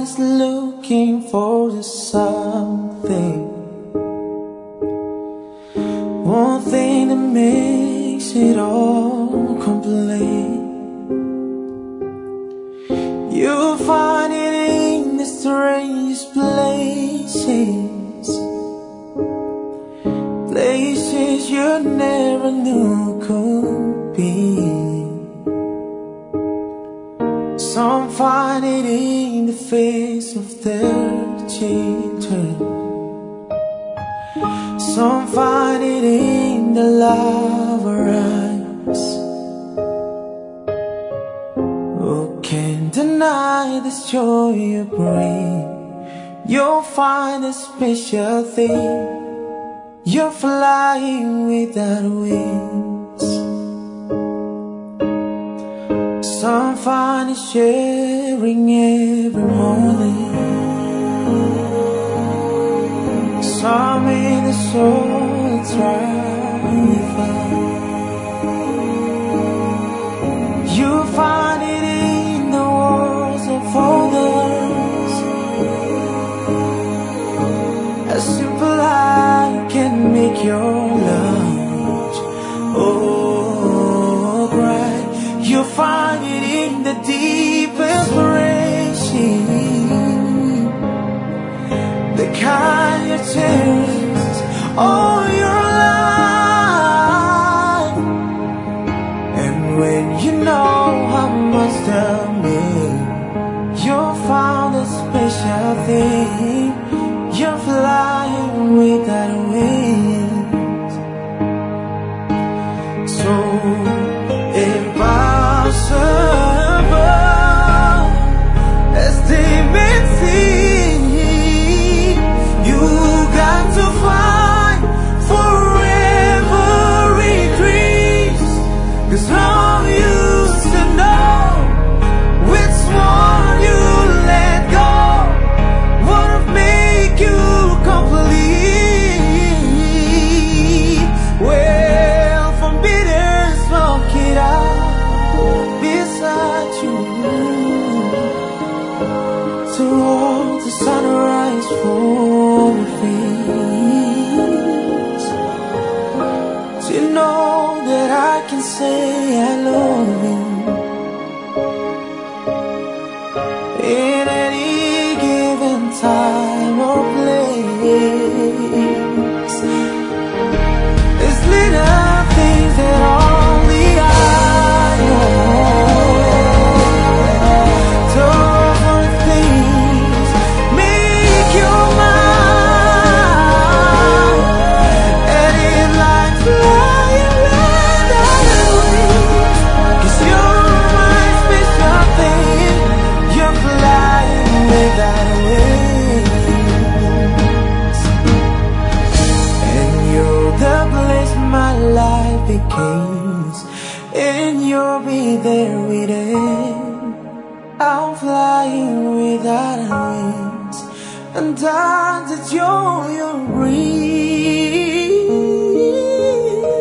always looking for something, one thing that makes it all complete. You'll find it in the strangest places, places you never knew could be. Some find it in the face of their children, some find it in the lover eyes. Who can deny this joy you bring? You'll find a special thing. You're flying without wings. Some find it sharing every morning, some in the soul thrive. You find it in the words of others, a simple eye can make your lunch oh bright. You find it in the deep inspiration, the kind you cherish all your life. And when you know how much they mean, you'll find a special thing. You're flying without wings. So impossible as they may seem, you got to find forever in dreams. 'Cause love used to know which one you let go would have made you complete. Well, from bitter smoke it out beside you, towards the sunrise for the face, to know that I can say I love you in any given time or place. It's little things that only I know. Tough things make you mine, and it like flying without wings. 'Cause you're my special thing. You're flying without wings, and you're the place my life begins, and you'll be there with it. I'm flying without wings, and that's the joy you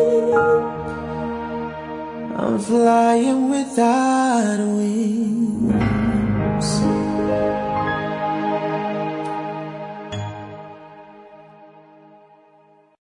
bring. I'm flying without wings.